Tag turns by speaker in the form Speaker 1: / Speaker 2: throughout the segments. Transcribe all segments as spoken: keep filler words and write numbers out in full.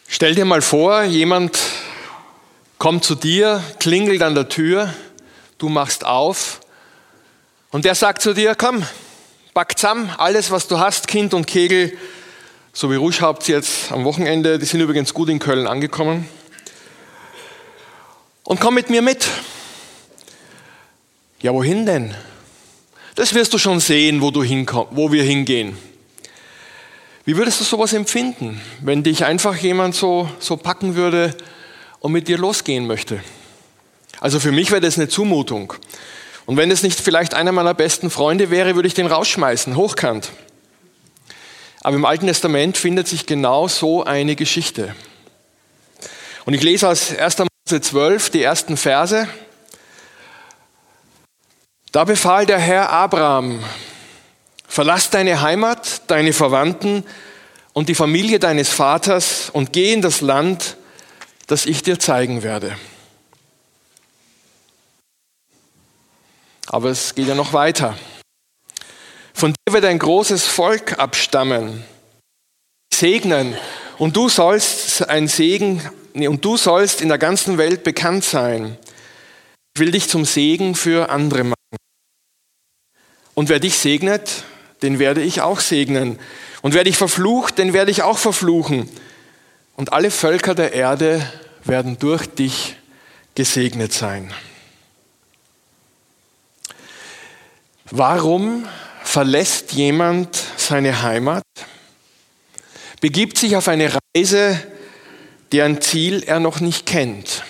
Speaker 1: Stell dir mal vor, jemand kommt zu dir, klingelt an der Tür, du machst auf und der sagt zu dir, komm, pack zusammen, alles was du hast, Kind und Kegel, so wie Rusch habt ihr jetzt am Wochenende, die sind übrigens gut in Köln angekommen, und komm mit mir mit. Ja, wohin denn? Das wirst du schon sehen, wo, du hinkomm, wo wir hingehen. Wie würdest du sowas empfinden, wenn dich einfach jemand so, so packen würde und mit dir losgehen möchte? Also für mich wäre das eine Zumutung. Und wenn es nicht vielleicht einer meiner besten Freunde wäre, würde ich den rausschmeißen, hochkant. Aber im Alten Testament findet sich genau so eine Geschichte. Und ich lese aus erster Mose zwölf die ersten Verse. Da befahl der Herr Abraham: Verlass deine Heimat, deine Verwandten und die Familie deines Vaters und geh in das Land, das ich dir zeigen werde. Aber es geht ja noch weiter. Von dir wird ein großes Volk abstammen, segnen, und du sollst ein Segen, und du sollst in der ganzen Welt bekannt sein. Ich will dich zum Segen für andere machen. Und wer dich segnet, den werde ich auch segnen. Und wer dich verflucht, den werde ich auch verfluchen. Und alle Völker der Erde werden durch dich gesegnet sein. Warum verlässt jemand seine Heimat, begibt sich auf eine Reise, deren Ziel er noch nicht kennt?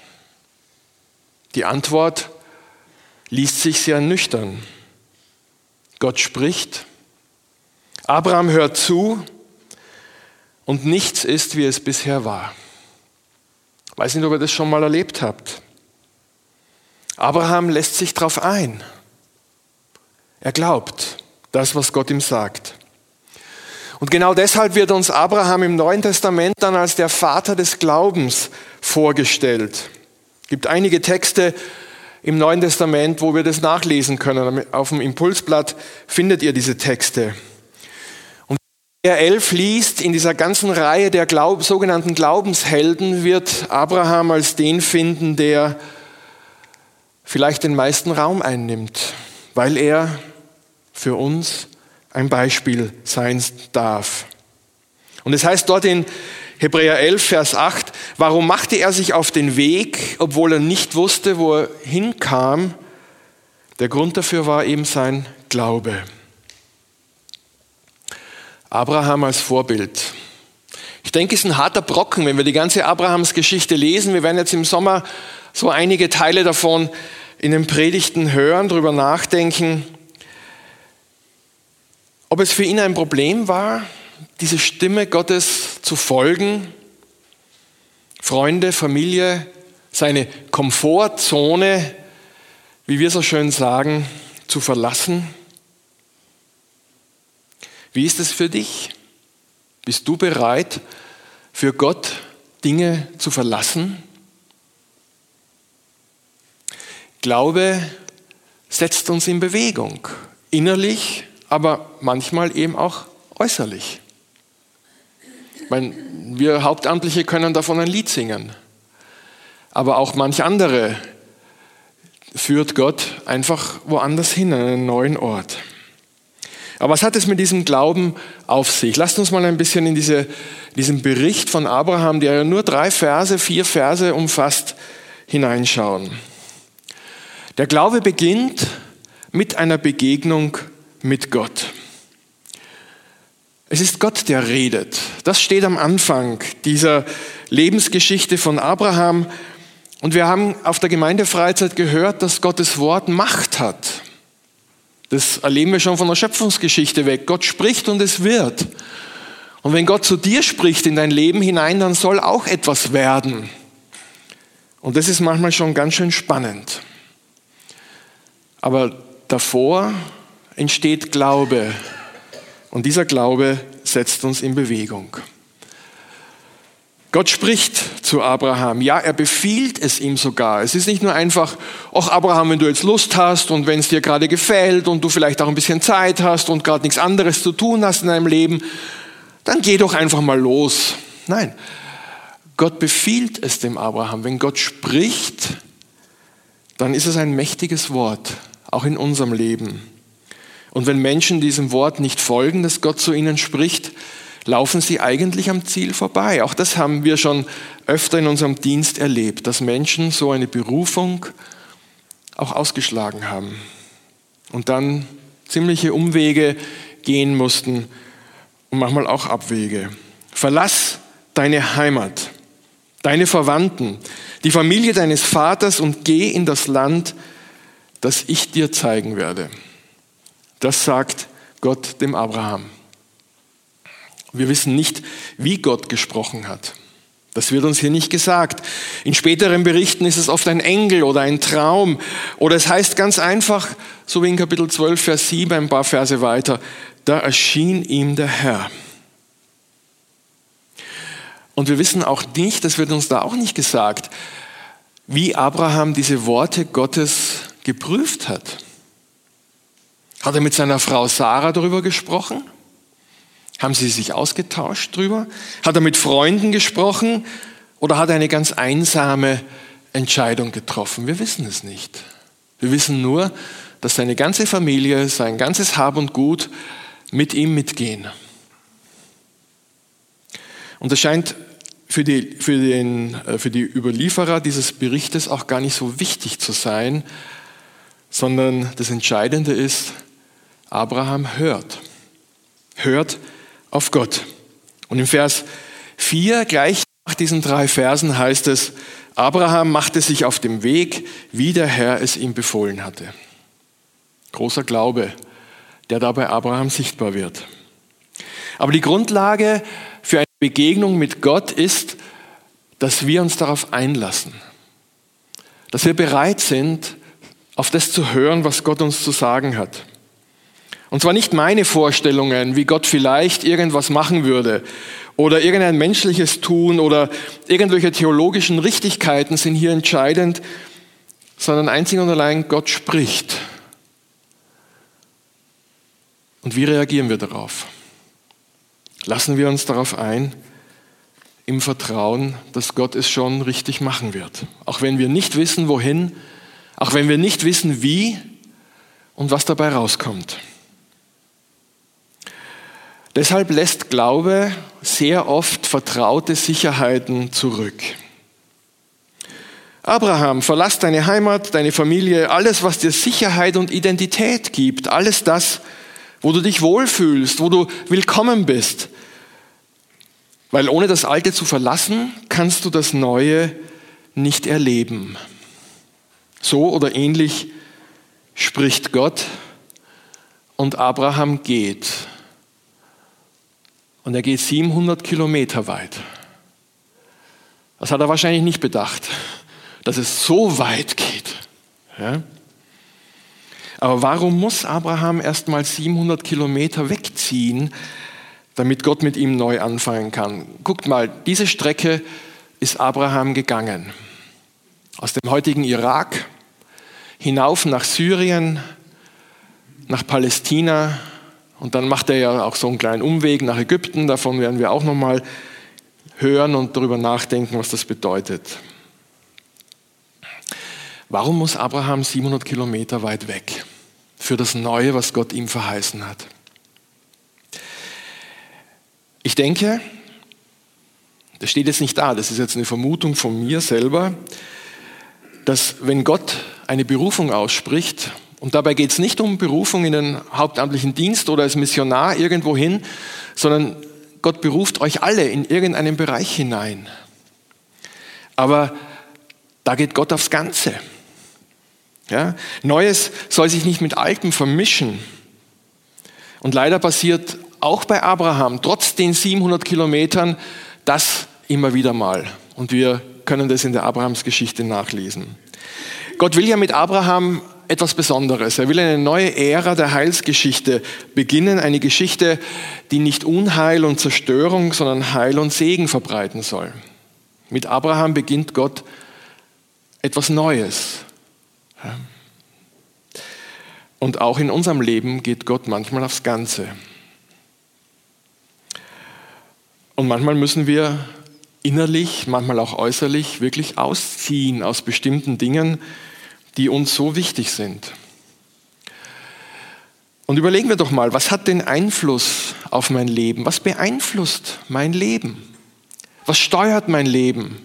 Speaker 1: Die Antwort liest sich sehr nüchtern. Gott spricht, Abraham hört zu und nichts ist, wie es bisher war. Ich weiß nicht, ob ihr das schon mal erlebt habt. Abraham lässt sich darauf ein. Er glaubt das, was Gott ihm sagt. Und genau deshalb wird uns Abraham im Neuen Testament dann als der Vater des Glaubens vorgestellt. Es gibt einige Texte im Neuen Testament, wo wir das nachlesen können. Auf dem Impulsblatt findet ihr diese Texte. Und wenn ihr elf liest, in dieser ganzen Reihe der Glaub- sogenannten Glaubenshelden wird Abraham als den finden, der vielleicht den meisten Raum einnimmt, weil er für uns ein Beispiel sein darf. Und es heißt dort in Hebräer elf, Vers acht, warum machte er sich auf den Weg, obwohl er nicht wusste, wo er hinkam? Der Grund dafür war eben sein Glaube. Abraham als Vorbild. Ich denke, es ist ein harter Brocken, wenn wir die ganze Abrahams-Geschichte lesen. Wir werden jetzt im Sommer so einige Teile davon in den Predigten hören, darüber nachdenken, ob es für ihn ein Problem war, diese Stimme Gottes zu folgen, Freunde, Familie, seine Komfortzone, wie wir so schön sagen, zu verlassen. Wie ist es für dich? Bist du bereit, für Gott Dinge zu verlassen? Glaube setzt uns in Bewegung, innerlich, aber manchmal eben auch äußerlich. Ich meine, wir Hauptamtliche können davon ein Lied singen, aber auch manch andere führt Gott einfach woanders hin, an einen neuen Ort. Aber was hat es mit diesem Glauben auf sich? Lasst uns mal ein bisschen in diese, diesen Bericht von Abraham, der ja nur drei Verse, vier Verse umfasst, hineinschauen. Der Glaube beginnt mit einer Begegnung mit Gott. Es ist Gott, der redet. Das steht am Anfang dieser Lebensgeschichte von Abraham. Und wir haben auf der Gemeindefreizeit gehört, dass Gottes Wort Macht hat. Das erleben wir schon von der Schöpfungsgeschichte weg. Gott spricht und es wird. Und wenn Gott zu dir spricht in dein Leben hinein, dann soll auch etwas werden. Und das ist manchmal schon ganz schön spannend. Aber davor entsteht Glaube. Und dieser Glaube setzt uns in Bewegung. Gott spricht zu Abraham. Ja, er befiehlt es ihm sogar. Es ist nicht nur einfach, ach Abraham, wenn du jetzt Lust hast und wenn es dir gerade gefällt und du vielleicht auch ein bisschen Zeit hast und gerade nichts anderes zu tun hast in deinem Leben, dann geh doch einfach mal los. Nein, Gott befiehlt es dem Abraham. Wenn Gott spricht, dann ist es ein mächtiges Wort, auch in unserem Leben. Und wenn Menschen diesem Wort nicht folgen, das Gott zu ihnen spricht, laufen sie eigentlich am Ziel vorbei. Auch das haben wir schon öfter in unserem Dienst erlebt, dass Menschen so eine Berufung auch ausgeschlagen haben und dann ziemliche Umwege gehen mussten und manchmal auch Abwege. Verlass deine Heimat, deine Verwandten, die Familie deines Vaters und geh in das Land, das ich dir zeigen werde. Das sagt Gott dem Abraham. Wir wissen nicht, wie Gott gesprochen hat. Das wird uns hier nicht gesagt. In späteren Berichten ist es oft ein Engel oder ein Traum. Oder es heißt ganz einfach, so wie in Kapitel zwölf, Vers sieben, ein paar Verse weiter, da erschien ihm der Herr. Und wir wissen auch nicht, das wird uns da auch nicht gesagt, wie Abraham diese Worte Gottes geprüft hat. Hat er mit seiner Frau Sarah darüber gesprochen? Haben sie sich ausgetauscht drüber? Hat er mit Freunden gesprochen oder hat er eine ganz einsame Entscheidung getroffen? Wir wissen es nicht. Wir wissen nur, dass seine ganze Familie, sein ganzes Hab und Gut mit ihm mitgehen. Und es scheint für die, für, den, für die Überlieferer dieses Berichtes auch gar nicht so wichtig zu sein, sondern das Entscheidende ist, Abraham hört. Hört auf Gott. Und im Vers vier, gleich nach diesen drei Versen, heißt es, Abraham machte sich auf dem Weg, wie der Herr es ihm befohlen hatte. Großer Glaube, der da bei Abraham sichtbar wird. Aber die Grundlage für eine Begegnung mit Gott ist, dass wir uns darauf einlassen. Dass wir bereit sind, auf das zu hören, was Gott uns zu sagen hat. Und zwar nicht meine Vorstellungen, wie Gott vielleicht irgendwas machen würde oder irgendein menschliches Tun oder irgendwelche theologischen Richtigkeiten sind hier entscheidend, sondern einzig und allein Gott spricht. Und wie reagieren wir darauf? Lassen wir uns darauf ein, im Vertrauen, dass Gott es schon richtig machen wird. Auch wenn wir nicht wissen, wohin, auch wenn wir nicht wissen, wie und was dabei rauskommt. Deshalb lässt Glaube sehr oft vertraute Sicherheiten zurück. Abraham, verlass deine Heimat, deine Familie, alles, was dir Sicherheit und Identität gibt, alles das, wo du dich wohlfühlst, wo du willkommen bist. Weil ohne das Alte zu verlassen, kannst du das Neue nicht erleben. So oder ähnlich spricht Gott und Abraham geht. Und er geht siebenhundert Kilometer weit. Das hat er wahrscheinlich nicht bedacht, dass es so weit geht. Ja? Aber warum muss Abraham erst mal siebenhundert Kilometer wegziehen, damit Gott mit ihm neu anfangen kann? Guckt mal, diese Strecke ist Abraham gegangen. Aus dem heutigen Irak hinauf nach Syrien, nach Palästina. Und dann macht er ja auch so einen kleinen Umweg nach Ägypten. Davon werden wir auch nochmal hören und darüber nachdenken, was das bedeutet. Warum muss Abraham siebenhundert Kilometer weit weg für das Neue, was Gott ihm verheißen hat? Ich denke, das steht jetzt nicht da, das ist jetzt eine Vermutung von mir selber, dass wenn Gott eine Berufung ausspricht, und dabei geht es nicht um Berufung in den hauptamtlichen Dienst oder als Missionar irgendwo hin, sondern Gott beruft euch alle in irgendeinen Bereich hinein. Aber da geht Gott aufs Ganze. Ja? Neues soll sich nicht mit Altem vermischen. Und leider passiert auch bei Abraham, trotz den siebenhundert Kilometern, das immer wieder mal. Und wir können das in der Abrahamsgeschichte nachlesen. Gott will ja mit Abraham etwas Besonderes. Er will eine neue Ära der Heilsgeschichte beginnen, eine Geschichte, die nicht Unheil und Zerstörung, sondern Heil und Segen verbreiten soll. Mit Abraham beginnt Gott etwas Neues. Und auch in unserem Leben geht Gott manchmal aufs Ganze. Und manchmal müssen wir innerlich, manchmal auch äußerlich wirklich ausziehen aus bestimmten Dingen, die uns so wichtig sind. Und überlegen wir doch mal, was hat den Einfluss auf mein Leben? Was beeinflusst mein Leben? Was steuert mein Leben?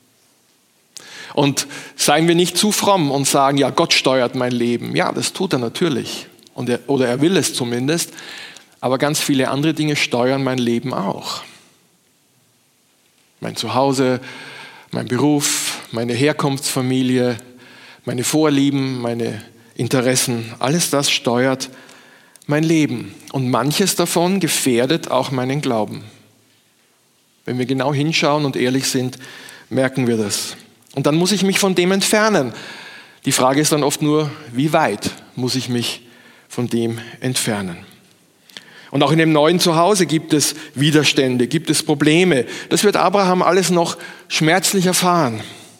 Speaker 1: Und seien wir nicht zu fromm und sagen, ja, Gott steuert mein Leben. Ja, das tut er natürlich. Und er, oder er will es zumindest. Aber ganz viele andere Dinge steuern mein Leben auch. Mein Zuhause, mein Beruf, meine Herkunftsfamilie, meine Vorlieben, meine Interessen, alles das steuert mein Leben. Und manches davon gefährdet auch meinen Glauben. Wenn wir genau hinschauen und ehrlich sind, merken wir das. Und dann muss ich mich von dem entfernen. Die Frage ist dann oft nur, wie weit muss ich mich von dem entfernen? Und auch in dem neuen Zuhause gibt es Widerstände, gibt es Probleme. Das wird Abraham alles noch schmerzlich erfahren.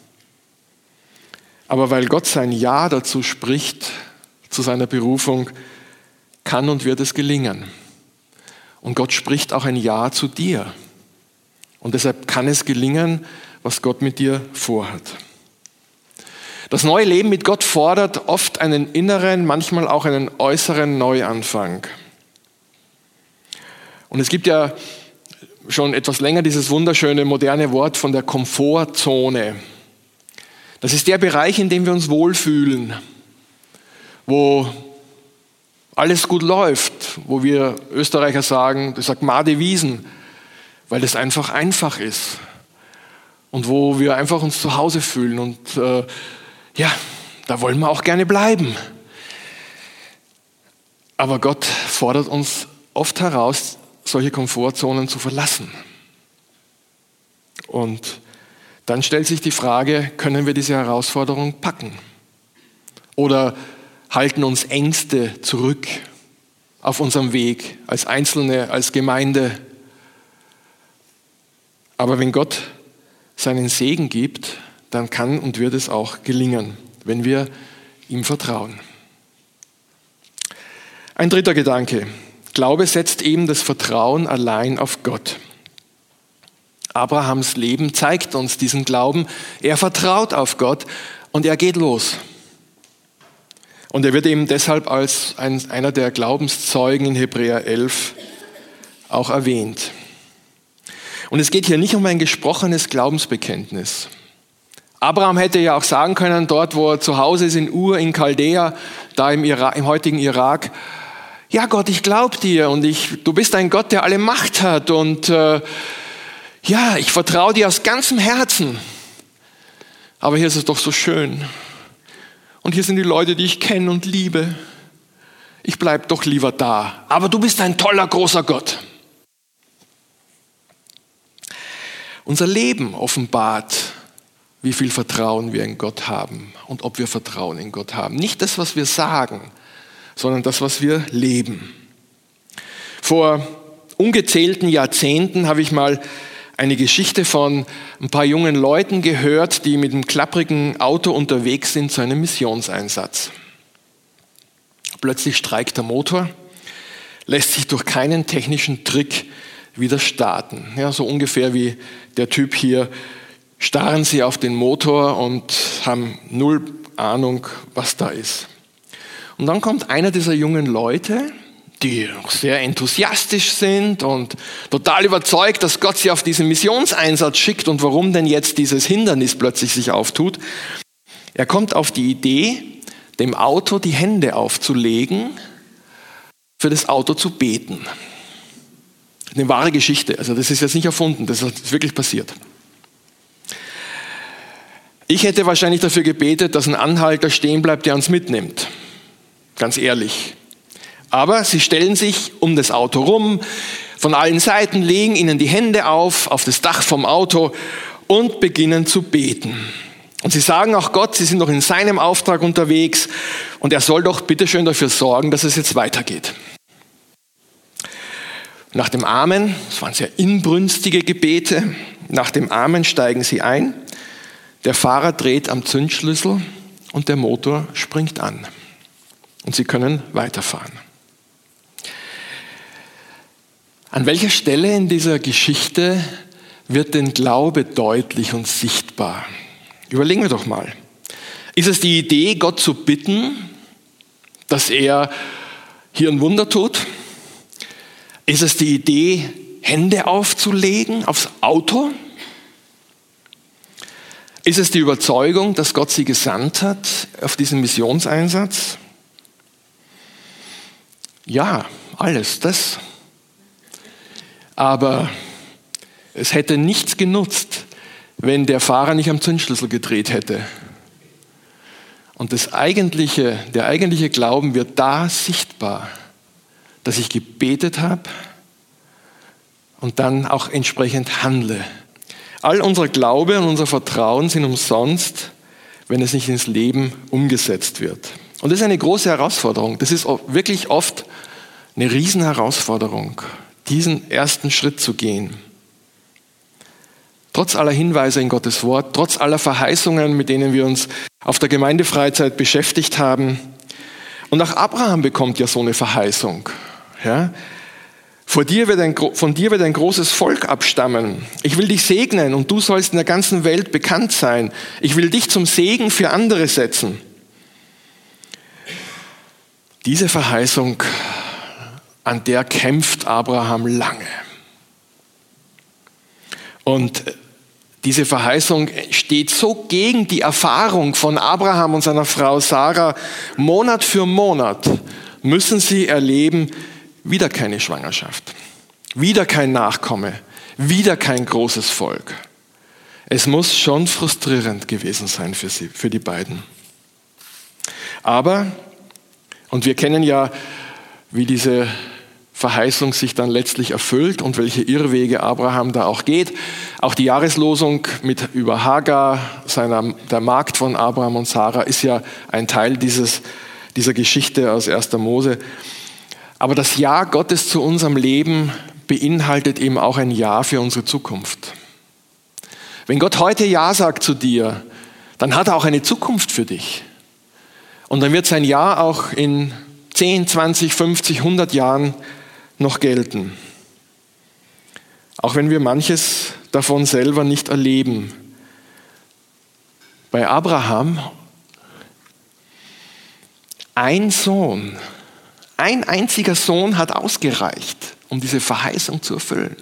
Speaker 1: Aber weil Gott sein Ja dazu spricht, zu seiner Berufung, kann und wird es gelingen. Und Gott spricht auch ein Ja zu dir. Und deshalb kann es gelingen, was Gott mit dir vorhat. Das neue Leben mit Gott fordert oft einen inneren, manchmal auch einen äußeren Neuanfang. Und es gibt ja schon etwas länger dieses wunderschöne moderne Wort von der Komfortzone. Das ist der Bereich, in dem wir uns wohlfühlen, wo alles gut läuft, wo wir Österreicher sagen, das sagt Made Wiesen, weil das einfach einfach ist. Und wo wir einfach uns zu Hause fühlen und äh, ja, da wollen wir auch gerne bleiben. Aber Gott fordert uns oft heraus, solche Komfortzonen zu verlassen. Und dann stellt sich die Frage, können wir diese Herausforderung packen? Oder halten uns Ängste zurück auf unserem Weg, als Einzelne, als Gemeinde? Aber wenn Gott seinen Segen gibt, dann kann und wird es auch gelingen, wenn wir ihm vertrauen. Ein dritter Gedanke. Glaube setzt eben das Vertrauen allein auf Gott. Abrahams Leben zeigt uns diesen Glauben. Er vertraut auf Gott und er geht los. Und er wird eben deshalb als ein, einer der Glaubenszeugen in Hebräer elf auch erwähnt. Und es geht hier nicht um ein gesprochenes Glaubensbekenntnis. Abraham hätte ja auch sagen können, dort wo er zu Hause ist, in Ur, in Chaldea, da im, Irak, im heutigen Irak, ja Gott, ich glaube dir und ich, du bist ein Gott, der alle Macht hat und äh, ja, ich vertraue dir aus ganzem Herzen. Aber hier ist es doch so schön. Und hier sind die Leute, die ich kenne und liebe. Ich bleibe doch lieber da. Aber du bist ein toller, großer Gott. Unser Leben offenbart, wie viel Vertrauen wir in Gott haben und ob wir Vertrauen in Gott haben. Nicht das, was wir sagen, sondern das, was wir leben. Vor ungezählten Jahrzehnten habe ich mal eine Geschichte von ein paar jungen Leuten gehört, die mit einem klapprigen Auto unterwegs sind zu einem Missionseinsatz. Plötzlich streikt der Motor, lässt sich durch keinen technischen Trick wieder starten. Ja, so ungefähr wie der Typ hier, starren sie auf den Motor und haben null Ahnung, was da ist. Und dann kommt einer dieser jungen Leute, die noch sehr enthusiastisch sind und total überzeugt, dass Gott sie auf diesen Missionseinsatz schickt und warum denn jetzt dieses Hindernis plötzlich sich auftut. Er kommt auf die Idee, dem Auto die Hände aufzulegen, für das Auto zu beten. Eine wahre Geschichte, also das ist jetzt nicht erfunden, das ist wirklich passiert. Ich hätte wahrscheinlich dafür gebetet, dass ein Anhalter stehen bleibt, der uns mitnimmt. Ganz ehrlich. Aber sie stellen sich um das Auto rum, von allen Seiten, legen ihnen die Hände auf, auf das Dach vom Auto und beginnen zu beten. Und sie sagen auch Gott, sie sind doch in seinem Auftrag unterwegs und er soll doch bitteschön dafür sorgen, dass es jetzt weitergeht. Nach dem Amen, das waren sehr inbrünstige Gebete, nach dem Amen steigen sie ein, der Fahrer dreht am Zündschlüssel und der Motor springt an. Und sie können weiterfahren. An welcher Stelle in dieser Geschichte wird den Glaube deutlich und sichtbar. Überlegen wir doch mal. Ist es die Idee, Gott zu bitten, dass er hier ein Wunder tut? Ist es die Idee, Hände aufzulegen aufs Auto? Ist es die Überzeugung, dass Gott sie gesandt hat auf diesen Missionseinsatz? Ja, alles das. Aber es hätte nichts genutzt, wenn der Fahrer nicht am Zündschlüssel gedreht hätte. Und das eigentliche, der eigentliche Glauben wird da sichtbar, dass ich gebetet habe und dann auch entsprechend handle. All unser Glaube und unser Vertrauen sind umsonst, wenn es nicht ins Leben umgesetzt wird. Und das ist eine große Herausforderung. Das ist wirklich oft eine Riesenherausforderung, diesen ersten Schritt zu gehen. Trotz aller Hinweise in Gottes Wort, trotz aller Verheißungen, mit denen wir uns auf der Gemeindefreizeit beschäftigt haben. Und auch Abraham bekommt ja so eine Verheißung. Ja? Von dir wird ein, von dir wird ein großes Volk abstammen. Ich will dich segnen und du sollst in der ganzen Welt bekannt sein. Ich will dich zum Segen für andere setzen. Diese Verheißung, an der kämpft Abraham lange. Und diese Verheißung steht so gegen die Erfahrung von Abraham und seiner Frau Sarah. Monat für Monat müssen sie erleben, wieder keine Schwangerschaft, wieder kein Nachkomme, wieder kein großes Volk. Es muss schon frustrierend gewesen sein für sie, für die beiden. Aber, und wir kennen ja, wie diese Verheißung sich dann letztlich erfüllt und welche Irrwege Abraham da auch geht. Auch die Jahreslosung mit über Hagar, seiner, der Magd von Abraham und Sarah, ist ja ein Teil dieses, dieser Geschichte aus erster Mose. Aber das Ja Gottes zu unserem Leben beinhaltet eben auch ein Ja für unsere Zukunft. Wenn Gott heute Ja sagt zu dir, dann hat er auch eine Zukunft für dich. Und dann wird sein Ja auch in zehn, zwanzig, fünfzig, hundert Jahren noch gelten. Auch wenn wir manches davon selber nicht erleben. Bei Abraham, ein Sohn, ein einziger Sohn hat ausgereicht, um diese Verheißung zu erfüllen.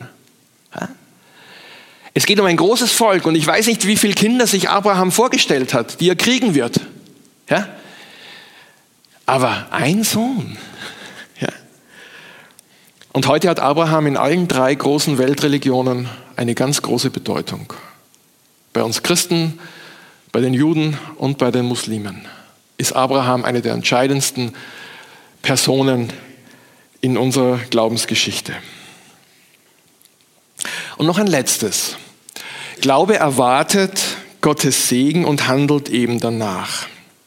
Speaker 1: Es geht um ein großes Volk und ich weiß nicht, wie viele Kinder sich Abraham vorgestellt hat, die er kriegen wird. Ja? Aber ein Sohn. Ja? Und heute hat Abraham in allen drei großen Weltreligionen eine ganz große Bedeutung. Bei uns Christen, bei den Juden und bei den Muslimen ist Abraham eine der entscheidendsten Personen in unserer Glaubensgeschichte. Und noch ein letztes. Glaube erwartet Gottes Segen und handelt eben danach.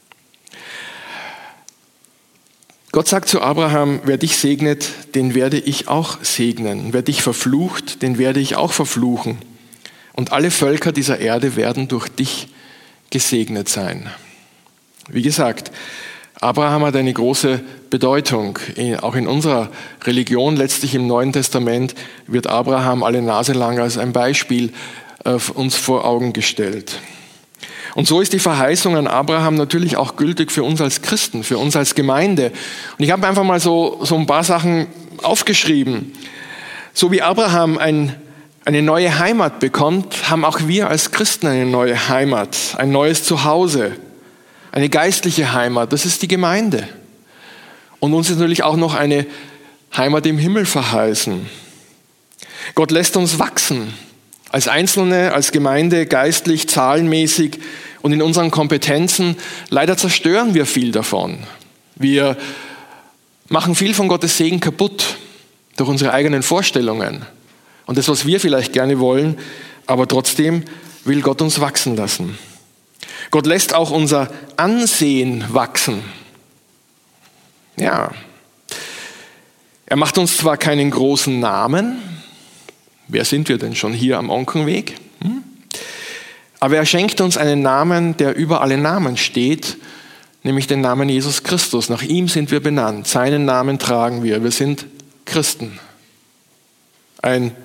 Speaker 1: Gott sagt zu Abraham, wer dich segnet, den werde ich auch segnen. Wer dich verflucht, den werde ich auch verfluchen. Und alle Völker dieser Erde werden durch dich gesegnet sein. Wie gesagt, Abraham hat eine große Bedeutung. Auch in unserer Religion, letztlich im Neuen Testament, wird Abraham alle Nase lang als ein Beispiel uns vor Augen gestellt. Und so ist die Verheißung an Abraham natürlich auch gültig für uns als Christen, für uns als Gemeinde. Und ich habe einfach mal so, so ein paar Sachen aufgeschrieben. So wie Abraham ein, eine neue Heimat bekommt, haben auch wir als Christen eine neue Heimat, ein neues Zuhause, eine geistliche Heimat. Das ist die Gemeinde. Und uns ist natürlich auch noch eine Heimat im Himmel verheißen. Gott lässt uns wachsen. Als Einzelne, als Gemeinde, geistlich, zahlenmäßig und in unseren Kompetenzen. Leider zerstören wir viel davon. Wir machen viel von Gottes Segen kaputt durch unsere eigenen Vorstellungen. Und das, was wir vielleicht gerne wollen, aber trotzdem will Gott uns wachsen lassen. Gott lässt auch unser Ansehen wachsen. Ja. Er macht uns zwar keinen großen Namen. Wer sind wir denn schon hier am Onkenweg? Hm? Aber er schenkt uns einen Namen, der über alle Namen steht, nämlich den Namen Jesus Christus. Nach ihm sind wir benannt. Seinen Namen tragen wir. Wir sind Christen. Ein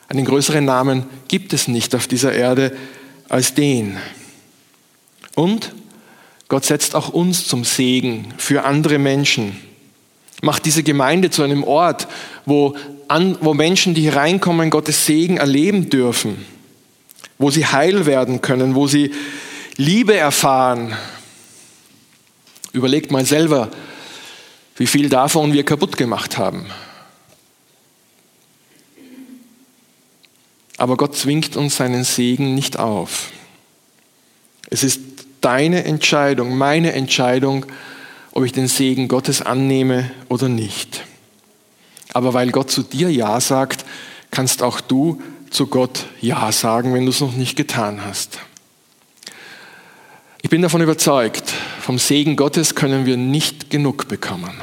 Speaker 1: Einen größeren Namen gibt es nicht auf dieser Erde als den. Und Gott setzt auch uns zum Segen für andere Menschen. Macht diese Gemeinde zu einem Ort, wo, an, wo Menschen, die hier reinkommen, Gottes Segen erleben dürfen. Wo sie heil werden können, wo sie Liebe erfahren. Überlegt mal selber, wie viel davon wir kaputt gemacht haben. Aber Gott zwingt uns seinen Segen nicht auf. Es ist deine Entscheidung, meine Entscheidung, ob ich den Segen Gottes annehme oder nicht. Aber weil Gott zu dir Ja sagt, kannst auch du zu Gott Ja sagen, wenn du es noch nicht getan hast. Ich bin davon überzeugt, vom Segen Gottes können wir nicht genug bekommen.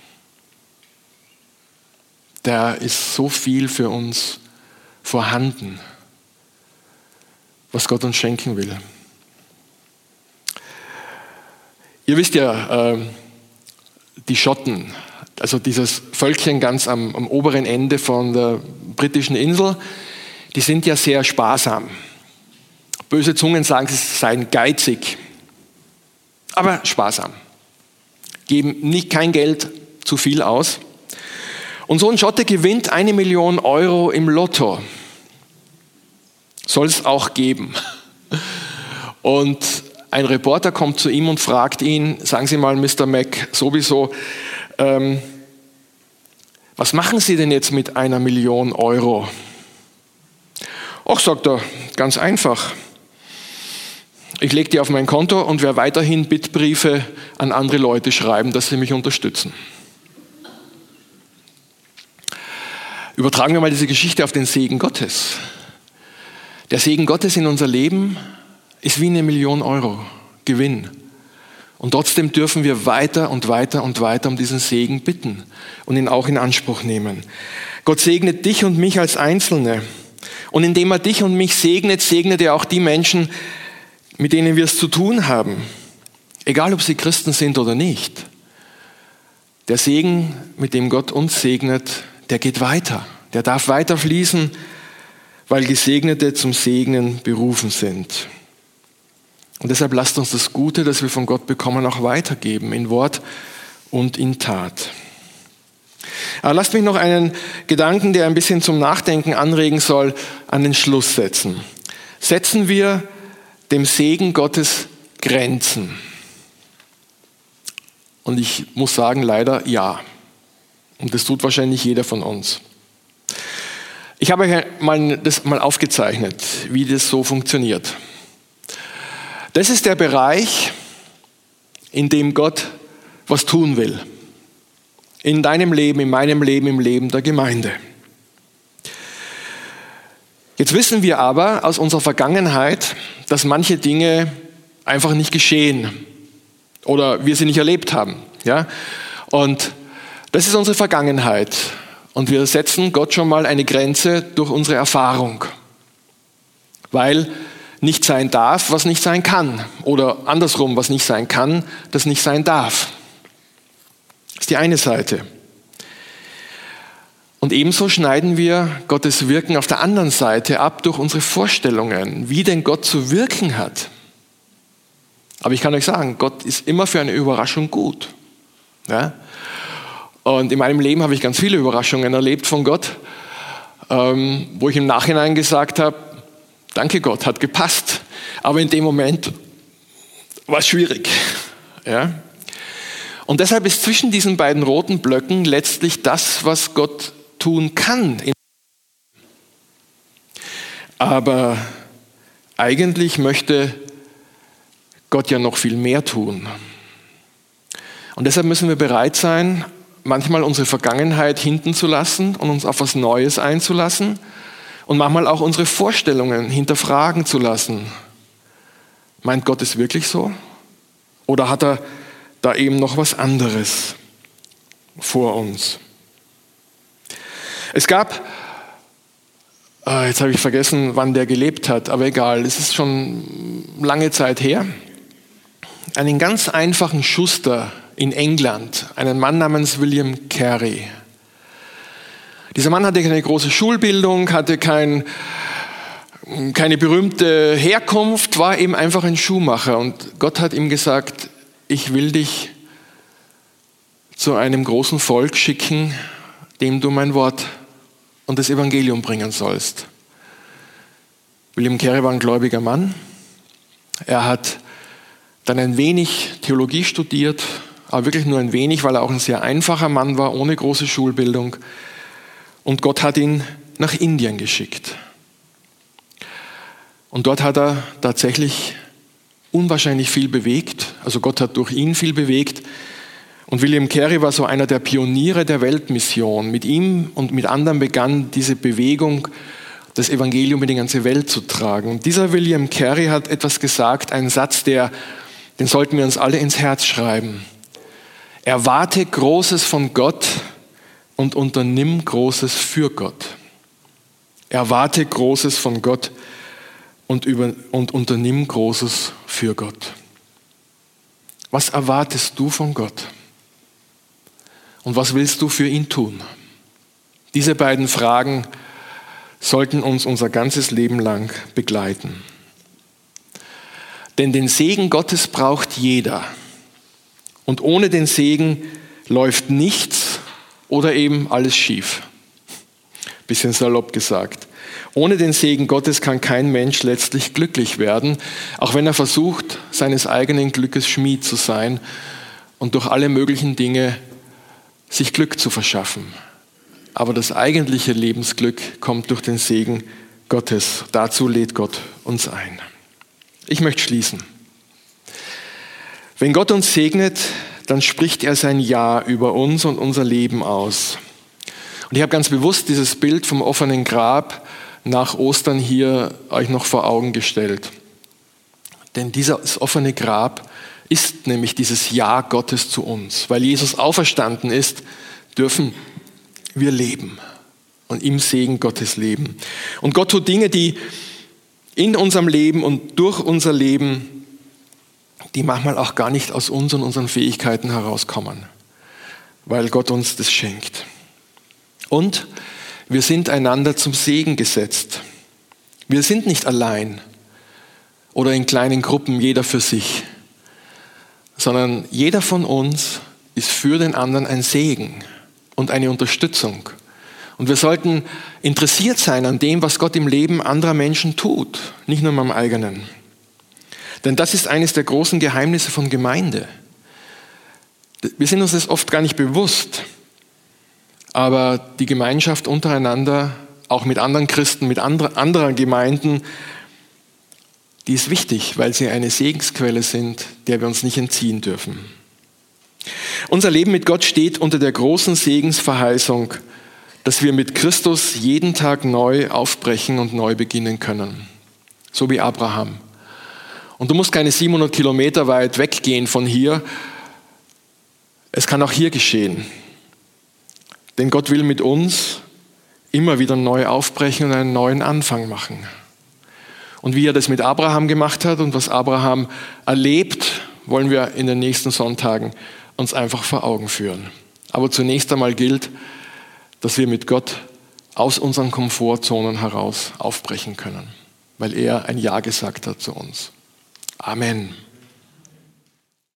Speaker 1: Da ist so viel für uns vorhanden, was Gott uns schenken will. Ihr wisst ja, äh, die Schotten, also dieses Völkchen ganz am, am oberen Ende von der britischen Insel, die sind ja sehr sparsam. Böse Zungen sagen, sie seien geizig, aber sparsam. Geben nicht kein Geld zu viel aus. Und so ein Schotte gewinnt eine Million Euro im Lotto. Soll es auch geben. Und ein Reporter kommt zu ihm und fragt ihn, sagen Sie mal, Mister Mac, sowieso, ähm, was machen Sie denn jetzt mit einer Million Euro? Ach, sagt er, ganz einfach. Ich lege die auf mein Konto und werde weiterhin Bittbriefe an andere Leute schreiben, dass sie mich unterstützen. Übertragen wir mal diese Geschichte auf den Segen Gottes. Der Segen Gottes in unser Leben ist wie eine Million Euro Gewinn. Und trotzdem dürfen wir weiter und weiter und weiter um diesen Segen bitten und ihn auch in Anspruch nehmen. Gott segnet dich und mich als Einzelne. Und indem er dich und mich segnet, segnet er auch die Menschen, mit denen wir es zu tun haben. Egal, ob sie Christen sind oder nicht. Der Segen, mit dem Gott uns segnet, der geht weiter. Der darf weiter fließen, weil Gesegnete zum Segnen berufen sind. Und deshalb lasst uns das Gute, das wir von Gott bekommen, auch weitergeben, in Wort und in Tat. Aber lasst mich noch einen Gedanken, der ein bisschen zum Nachdenken anregen soll, an den Schluss setzen. Setzen wir dem Segen Gottes Grenzen? Und ich muss sagen, leider ja. Und das tut wahrscheinlich jeder von uns. Ich habe euch mal, das mal aufgezeichnet, wie das so funktioniert. Das ist der Bereich, in dem Gott was tun will. In deinem Leben, in meinem Leben, im Leben der Gemeinde. Jetzt wissen wir aber aus unserer Vergangenheit, dass manche Dinge einfach nicht geschehen oder wir sie nicht erlebt haben. Ja? Und das ist unsere Vergangenheit. Und wir setzen Gott schon mal eine Grenze durch unsere Erfahrung. Weil nicht sein darf, was nicht sein kann. Oder andersrum, was nicht sein kann, das nicht sein darf. Das ist die eine Seite. Und ebenso schneiden wir Gottes Wirken auf der anderen Seite ab durch unsere Vorstellungen, wie denn Gott zu wirken hat. Aber ich kann euch sagen, Gott ist immer für eine Überraschung gut. Ja? Und in meinem Leben habe ich ganz viele Überraschungen erlebt von Gott, ähm, wo ich im Nachhinein gesagt habe, danke Gott, hat gepasst. Aber in dem Moment war es schwierig. Ja? Und deshalb ist zwischen diesen beiden roten Blöcken letztlich das, was Gott tun kann. Aber eigentlich möchte Gott ja noch viel mehr tun. Und deshalb müssen wir bereit sein, manchmal unsere Vergangenheit hinten zu lassen und uns auf was Neues einzulassen und manchmal auch unsere Vorstellungen hinterfragen zu lassen. Meint Gott es wirklich so? Oder hat er da eben noch was anderes vor uns? Es gab, äh, jetzt habe ich vergessen, wann der gelebt hat, aber egal, es ist schon lange Zeit her, einen ganz einfachen Schuster in England, einen Mann namens William Carey. Dieser Mann hatte keine große Schulbildung, hatte kein, keine berühmte Herkunft, war eben einfach ein Schuhmacher. Und Gott hat ihm gesagt, ich will dich zu einem großen Volk schicken, dem du mein Wort und das Evangelium bringen sollst. William Carey war ein gläubiger Mann. Er hat dann ein wenig Theologie studiert, aber wirklich nur ein wenig, weil er auch ein sehr einfacher Mann war, ohne große Schulbildung. Und Gott hat ihn nach Indien geschickt. Und dort hat er tatsächlich unwahrscheinlich viel bewegt. Also Gott hat durch ihn viel bewegt. Und William Carey war so einer der Pioniere der Weltmission. Mit ihm und mit anderen begann diese Bewegung, das Evangelium in die ganze Welt zu tragen. Und dieser William Carey hat etwas gesagt, einen Satz, der, den sollten wir uns alle ins Herz schreiben. Erwarte Großes von Gott und unternimm Großes für Gott. Erwarte Großes von Gott und, über, und unternimm Großes für Gott. Was erwartest du von Gott? Und was willst du für ihn tun? Diese beiden Fragen sollten uns unser ganzes Leben lang begleiten. Denn den Segen Gottes braucht jeder. Und ohne den Segen läuft nichts oder eben alles schief. Bisschen salopp gesagt. Ohne den Segen Gottes kann kein Mensch letztlich glücklich werden, auch wenn er versucht, seines eigenen Glückes Schmied zu sein und durch alle möglichen Dinge sich Glück zu verschaffen. Aber das eigentliche Lebensglück kommt durch den Segen Gottes. Dazu lädt Gott uns ein. Ich möchte schließen. Wenn Gott uns segnet, dann spricht er sein Ja über uns und unser Leben aus. Und ich habe ganz bewusst dieses Bild vom offenen Grab nach Ostern hier euch noch vor Augen gestellt. Denn dieses offene Grab ist nämlich dieses Ja Gottes zu uns. Weil Jesus auferstanden ist, dürfen wir leben und im Segen Gottes leben. Und Gott tut Dinge, die in unserem Leben und durch unser Leben, die manchmal auch gar nicht aus uns und unseren Fähigkeiten herauskommen, weil Gott uns das schenkt. Und wir sind einander zum Segen gesetzt. Wir sind nicht allein oder in kleinen Gruppen, jeder für sich, sondern jeder von uns ist für den anderen ein Segen und eine Unterstützung. Und wir sollten interessiert sein an dem, was Gott im Leben anderer Menschen tut, nicht nur am eigenen. Denn das ist eines der großen Geheimnisse von Gemeinde. Wir sind uns das oft gar nicht bewusst, aber die Gemeinschaft untereinander, auch mit anderen Christen, mit anderen Gemeinden, die ist wichtig, weil sie eine Segensquelle sind, der wir uns nicht entziehen dürfen. Unser Leben mit Gott steht unter der großen Segensverheißung, dass wir mit Christus jeden Tag neu aufbrechen und neu beginnen können. So wie Abraham. Und du musst keine siebenhundert Kilometer weit weggehen von hier. Es kann auch hier geschehen. Denn Gott will mit uns immer wieder neu aufbrechen und einen neuen Anfang machen. Und wie er das mit Abraham gemacht hat und was Abraham erlebt, wollen wir in den nächsten Sonntagen uns einfach vor Augen führen. Aber zunächst einmal gilt, dass wir mit Gott aus unseren Komfortzonen heraus aufbrechen können, weil er ein Ja gesagt hat zu uns. Amen.